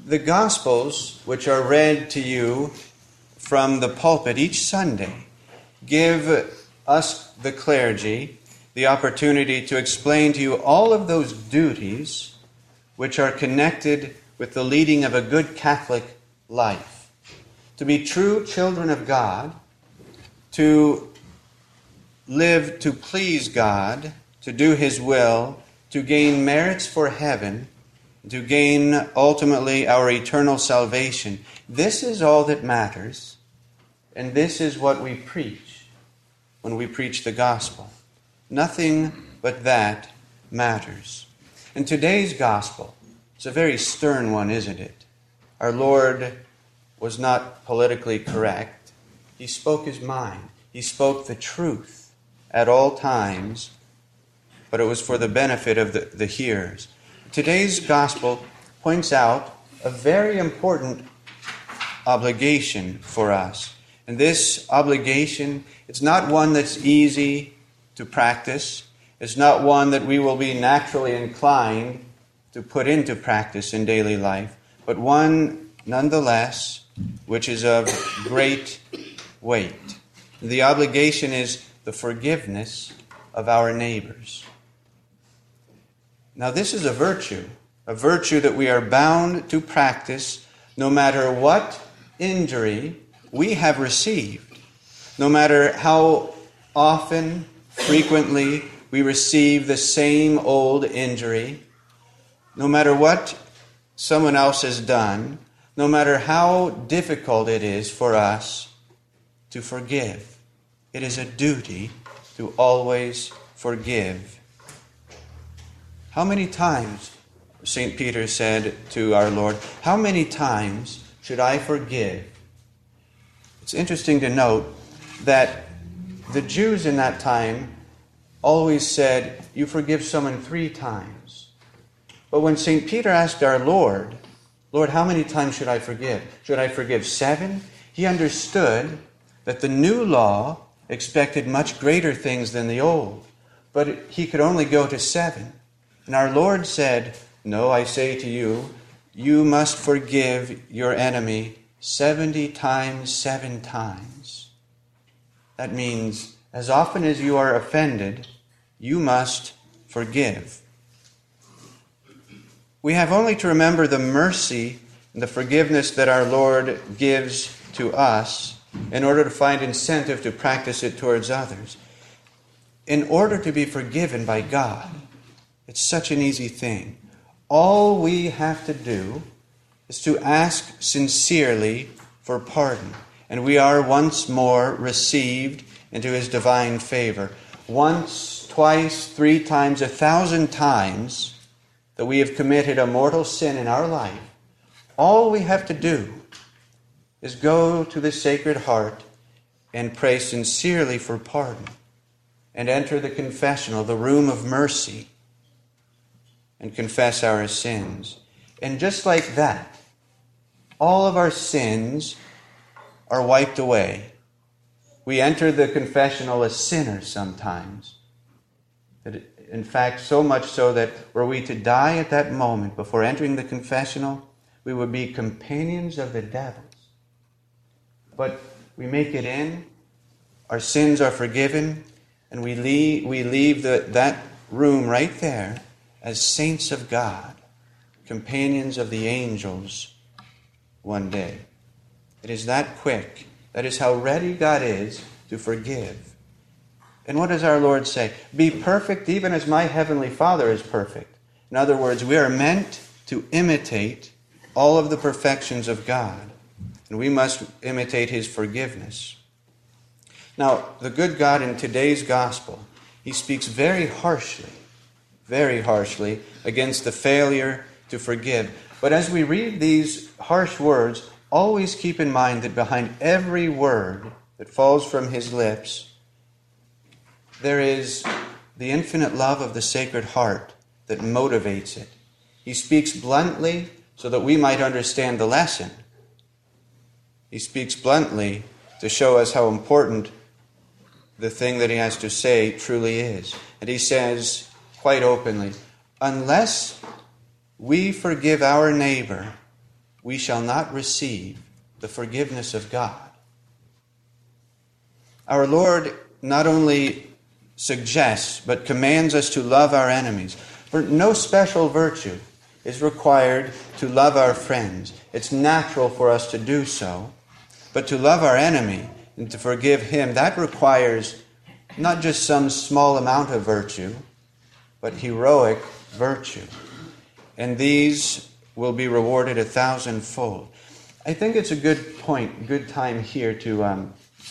The Gospels, which are read to you from the pulpit each Sunday, give us, the clergy, the opportunity to explain to you all of those duties which are connected with the leading of a good Catholic life. To be true children of God, to live to please God, to do His will, to gain merits for heaven, to gain ultimately our eternal salvation. This is all that matters, and this is what we preach when we preach the gospel. Nothing but that matters. And today's gospel is a very stern one, isn't it? Our Lord was not politically correct. He spoke His mind. He spoke the truth at all times, but it was for the benefit of the hearers. Today's gospel points out a very important obligation for us. And this obligation, it's not one that's easy to practice. It's not one that we will be naturally inclined to put into practice in daily life, but one, nonetheless, which is of great weight. The obligation is the forgiveness of our neighbors. Now, this is a virtue that we are bound to practice no matter what injury we have received, no matter how often, frequently we receive the same old injury, no matter what someone else has done, no matter how difficult it is for us to forgive. It is a duty to always forgive. How many times, St. Peter said to our Lord, how many times should I forgive? It's interesting to note that the Jews in that time always said, you forgive someone 3 times. But when St. Peter asked our Lord, Lord, how many times should I forgive? Should I forgive 7? He understood that the new law expected much greater things than the old, but he could only go to 7. And our Lord said, no, I say to you, you must forgive your enemy 70 times, 7 times. That means, as often as you are offended, you must forgive. We have only to remember the mercy and the forgiveness that our Lord gives to us in order to find incentive to practice it towards others. In order to be forgiven by God, it's such an easy thing. All we have to do is to ask sincerely for pardon, and we are once more received into His divine favor. Once, twice, 3 times, 1,000 times that we have committed a mortal sin in our life, all we have to do is go to the Sacred Heart and pray sincerely for pardon and enter the confessional, the room of mercy, and confess our sins. And just like that, all of our sins are wiped away. We enter the confessional as sinners sometimes. In fact, so much so that were we to die at that moment before entering the confessional, we would be companions of the devils. But we make it in, our sins are forgiven, and we leave that room right there as saints of God, companions of the angels one day. It is that quick. That is how ready God is to forgive. And what does our Lord say? Be perfect even as my heavenly Father is perfect. In other words, we are meant to imitate all of the perfections of God, and we must imitate His forgiveness. Now, the good God in today's gospel, He speaks very harshly against the failure to forgive. But as we read these harsh words, always keep in mind that behind every word that falls from His lips, there is the infinite love of the Sacred Heart that motivates it. He speaks bluntly so that we might understand the lesson. He speaks bluntly to show us how important the thing that He has to say truly is. And He says quite openly, unless we forgive our neighbor we shall not receive the forgiveness of God. Our Lord not only suggests, but commands us to love our enemies. For no special virtue is required to love our friends. It's natural for us to do so. But to love our enemy and to forgive him, that requires not just some small amount of virtue, but heroic virtue. And these will be rewarded 1,000-fold. I think it's a good time here to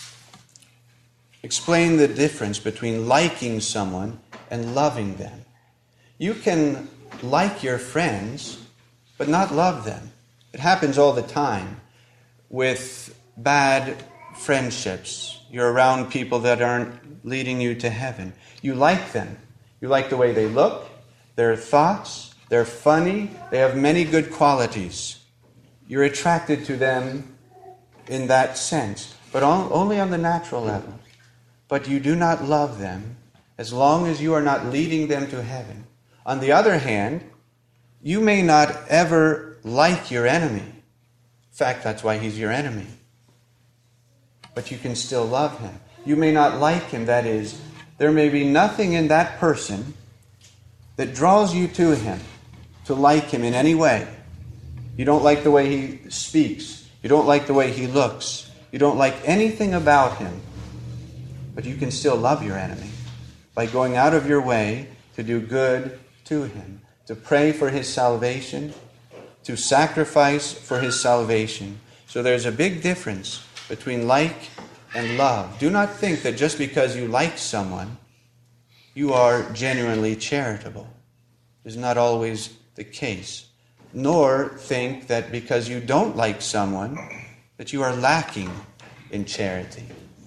explain the difference between liking someone and loving them. You can like your friends, but not love them. It happens all the time with bad friendships. You're around people that aren't leading you to heaven. You like them. You like the way they look, their thoughts, they're funny, they have many good qualities. You're attracted to them in that sense, but only on the natural level. But you do not love them as long as you are not leading them to heaven. On the other hand, you may not ever like your enemy. In fact, that's why he's your enemy. But you can still love him. You may not like him, that is, there may be nothing in that person that draws you to him, to like him in any way. You don't like the way he speaks. You don't like the way he looks. You don't like anything about him. But you can still love your enemy by going out of your way to do good to him, to pray for his salvation, to sacrifice for his salvation. So there's a big difference between like and love. Do not think that just because you like someone, you are genuinely charitable. It is not always the case. Nor think that because you don't like someone, that you are lacking in charity.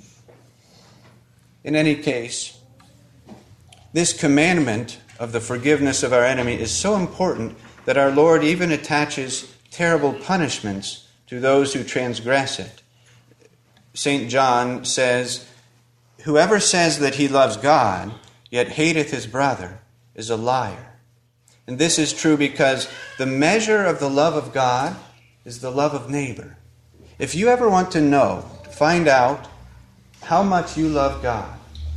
In any case, this commandment of the forgiveness of our enemy is so important that our Lord even attaches terrible punishments to those who transgress it. St. John says, "Whoever says that he loves God, yet hateth his brother, is a liar." And this is true because the measure of the love of God is the love of neighbor. If you ever want to know, find out how much you love God,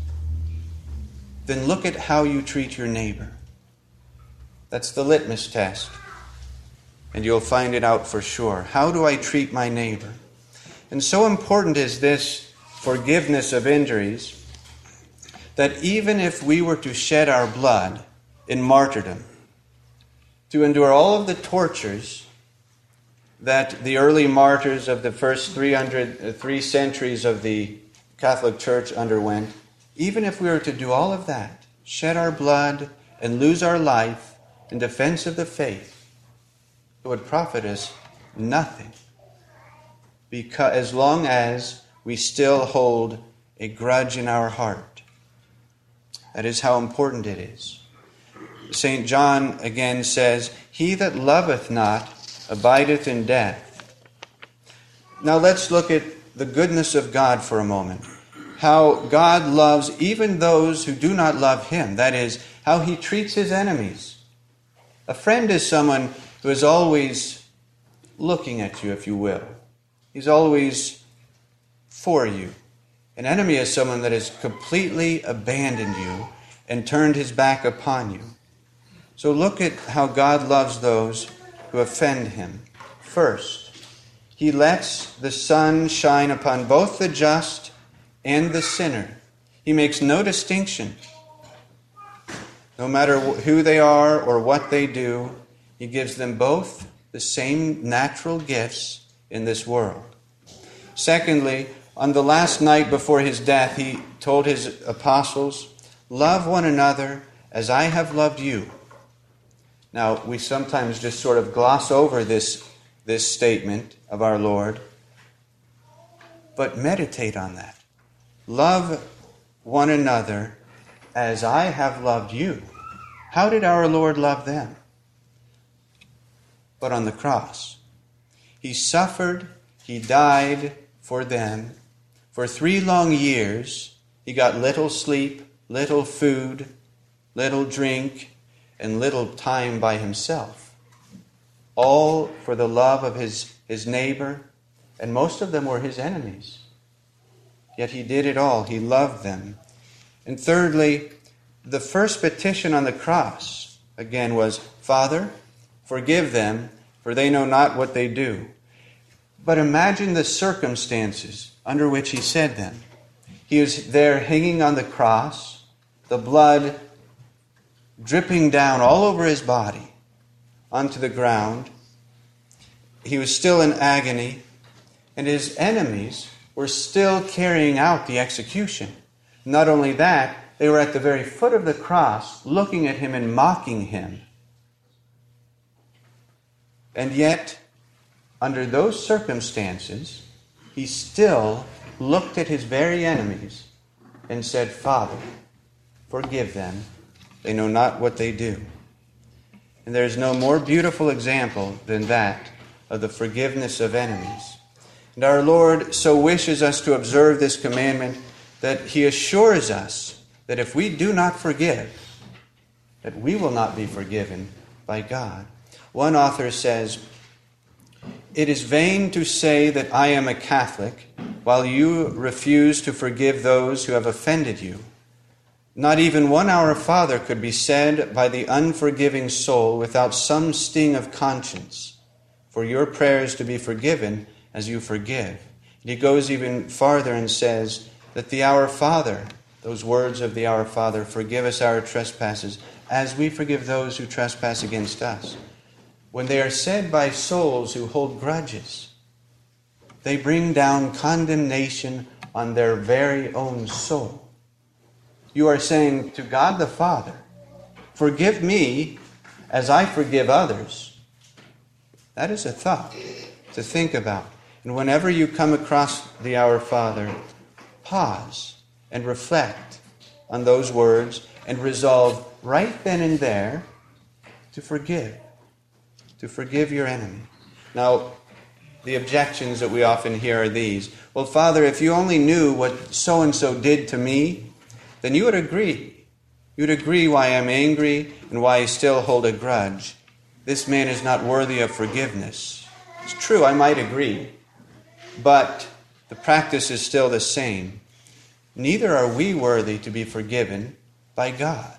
then look at how you treat your neighbor. That's the litmus test. And you'll find it out for sure. How do I treat my neighbor? And so important is this forgiveness of injuries that even if we were to shed our blood in martyrdom, to endure all of the tortures that the early martyrs of the first 3 centuries of the Catholic Church underwent, even if we were to do all of that, shed our blood and lose our life in defense of the faith, it would profit us nothing, because as long as we still hold a grudge in our heart. That is how important it is. St. John again says, "He that loveth not abideth in death." Now let's look at the goodness of God for a moment. How God loves even those who do not love him. That is, how he treats his enemies. A friend is someone who is always looking at you, if you will. He's always for you. An enemy is someone that has completely abandoned you and turned his back upon you. So look at how God loves those who offend him. First, he lets the sun shine upon both the just and the sinner. He makes no distinction. No matter who they are or what they do, he gives them both the same natural gifts in this world. Secondly, on the last night before his death, he told his apostles, "Love one another as I have loved you." Now, we sometimes just sort of gloss over this statement of our Lord, but meditate on that. Love one another as I have loved you. How did our Lord love them? But on the cross. He suffered, he died for them. For 3 long years, he got little sleep, little food, little drink, and little time by himself. all for the love of his neighbor, and most of them were his enemies. Yet he did it all. He loved them. And thirdly, the first petition on the cross, again, was, Father, forgive them, for they know not what they do. But imagine the circumstances under which he said them. He was there hanging on the cross, the blood dripping down all over his body onto the ground. He was still in agony, and his enemies were still carrying out the execution. Not only that, they were at the very foot of the cross, looking at him and mocking him. And yet, under those circumstances, he still looked at his very enemies and said, Father, forgive them. They know not what they do. And there's no more beautiful example than that of the forgiveness of enemies. And our Lord so wishes us to observe this commandment that he assures us that if we do not forgive, that we will not be forgiven by God. One author says, it is vain to say that I am a Catholic while you refuse to forgive those who have offended you. Not even one Our Father could be said by the unforgiving soul without some sting of conscience for your prayers to be forgiven as you forgive. And he goes even farther and says that the Our Father, those words of the Our Father, forgive us our trespasses as we forgive those who trespass against us. When they are said by souls who hold grudges, they bring down condemnation on their very own soul. You are saying to God the Father, forgive me as I forgive others. That is a thought to think about. And whenever you come across the Our Father, pause and reflect on those words and resolve right then and there to forgive your enemy. Now, the objections that we often hear are these. Well, Father, if you only knew what so-and-so did to me, then you would agree. You'd agree why I'm angry and why I still hold a grudge. This man is not worthy of forgiveness. It's true, I might agree, but the practice is still the same. Neither are we worthy to be forgiven by God.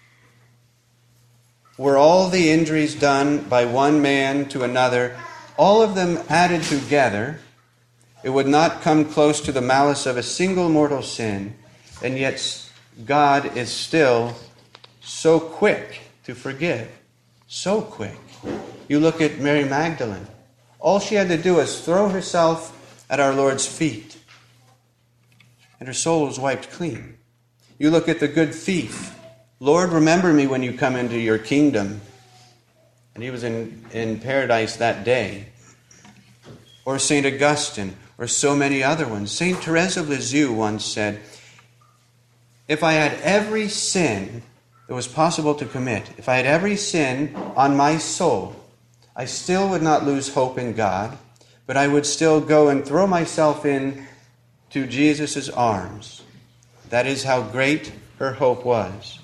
Were all the injuries done by one man to another, all of them added together, it would not come close to the malice of a single mortal sin, and yet God is still so quick to forgive. So quick. You look at Mary Magdalene. All she had to do was throw herself at our Lord's feet, and her soul was wiped clean. You look at the good thief. Lord, remember me when you come into your kingdom. And he was in paradise that day. Or St. Augustine, or so many other ones. St. Therese of Lisieux once said, if I had every sin that was possible to commit, if I had every sin on my soul, I still would not lose hope in God, but I would still go and throw myself in to Jesus' arms. That is how great her hope was.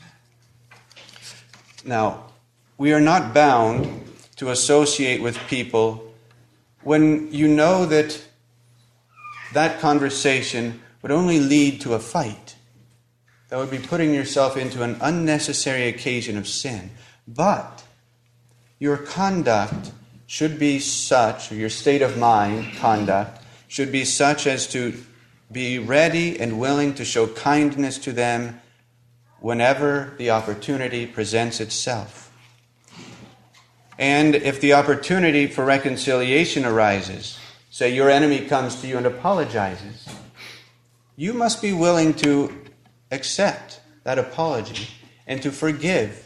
Now, we are not bound to associate with people when you know that that conversation would only lead to a fight. That would be putting yourself into an unnecessary occasion of sin. But your conduct should be such, or your state of mind conduct, should be such as to be ready and willing to show kindness to them whenever the opportunity presents itself. And if the opportunity for reconciliation arises, say your enemy comes to you and apologizes, you must be willing to accept that apology and to forgive.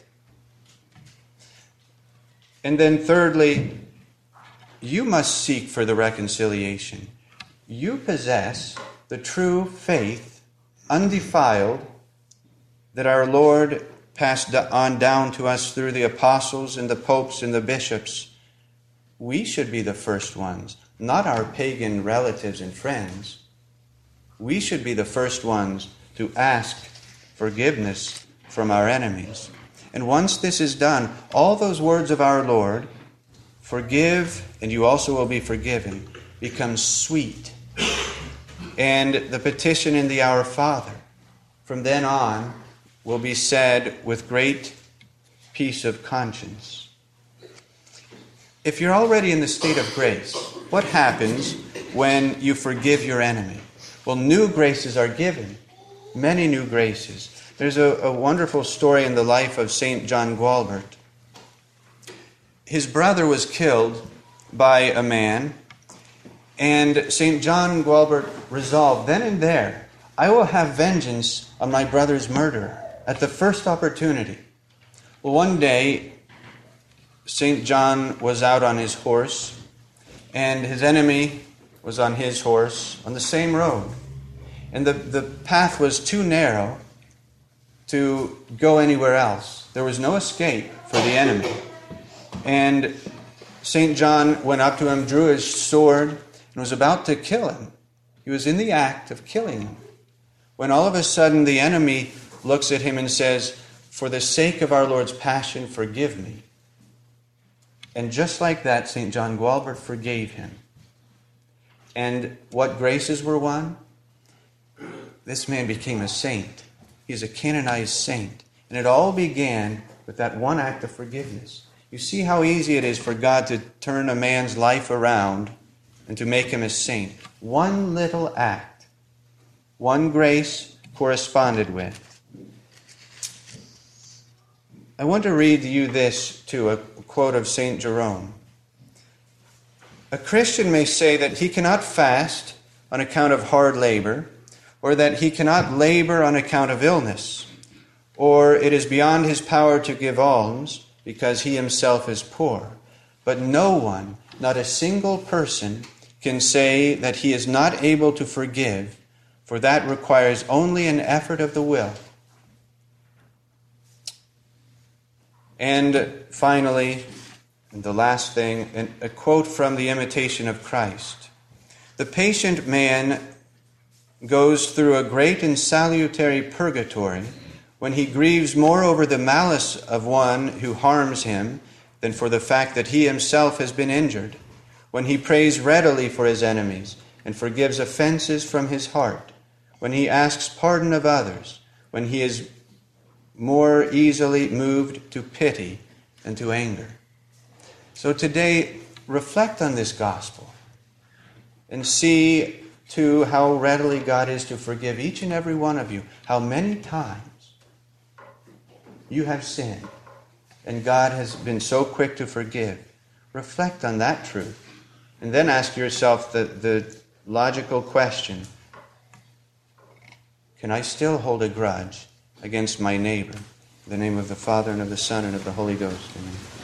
And then thirdly, you must seek for the reconciliation. You possess the true faith, undefiled, that our Lord passed on down to us through the apostles and the popes and the bishops. We should be the first ones, not our pagan relatives and friends. We should be the first ones to ask forgiveness from our enemies. And once this is done, all those words of our Lord, forgive and you also will be forgiven becomes sweet. And the petition in the Our Father from then on will be said with great peace of conscience. If you're already in the state of grace, what happens when you forgive your enemy? Well, new graces are given, many new graces. There's a wonderful story in the life of St. John Gualbert. His brother was killed by a man, and St. John Gualbert resolved then and there, I will have vengeance on my brother's murderer at the first opportunity. Well, one day, St. John was out on his horse, and his enemy was on his horse on the same road. And the path was too narrow to go anywhere else. There was no escape for the enemy. And St. John went up to him, drew his sword, and was about to kill him. He was in the act of killing him, when all of a sudden the enemy looks at him and says, "For the sake of our Lord's passion, forgive me." And just like that, St. John Gualbert forgave him. And what graces were won? This man became a saint. He's a canonized saint. And it all began with that one act of forgiveness. You see how easy it is for God to turn a man's life around and to make him a saint. One little act, one grace corresponded with. I want to read you this too, a quote of St. Jerome. A Christian may say that he cannot fast on account of hard labor, or that he cannot labor on account of illness, or it is beyond his power to give alms because he himself is poor. But no one, not a single person, can say that he is not able to forgive, for that requires only an effort of the will. And finally, the last thing, a quote from the Imitation of Christ. The patient man goes through a great and salutary purgatory when he grieves more over the malice of one who harms him than for the fact that he himself has been injured, when he prays readily for his enemies and forgives offenses from his heart, when he asks pardon of others, when he is more easily moved to pity than to anger. So today, reflect on this gospel and see, too, how readily God is to forgive each and every one of you, how many times you have sinned and God has been so quick to forgive. Reflect on that truth and then ask yourself the logical question, can I still hold a grudge against my neighbor? In the name of the Father, and of the Son, and of the Holy Ghost. Amen.